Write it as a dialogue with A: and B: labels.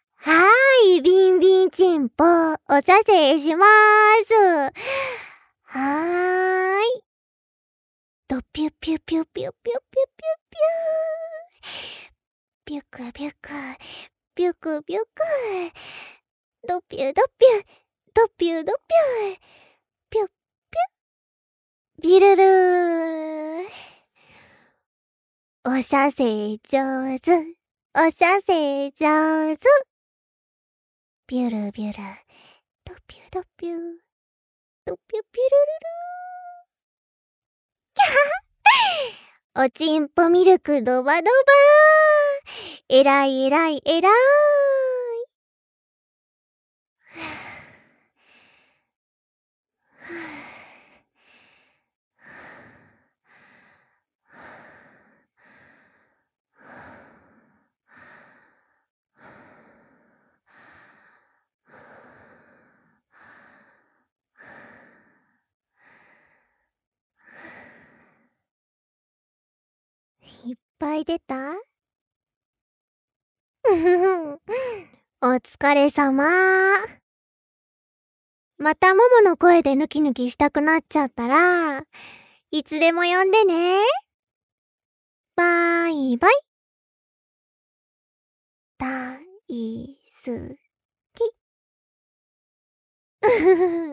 A: はーい、ビンビンチンポ、お茶制しまーす。はーい。ドピュピュピュピュピュピュピュピュ。ピュクピュク、ピュクピュク。ドピュドピュ、ドピュドピュ。ピュッピュッ。ビルルー。おしゃせ上手。おしゃせ上手。ビュルビュル。ドピュドピュ。ドピュピュルルルー。キャー。おちんぽミルクドバドバー。えらいえらいえらーい。いっぱい出た？お疲れさま。またももの声でヌキヌキしたくなっちゃったら、いつでも呼んでね。 イバイ。大好き。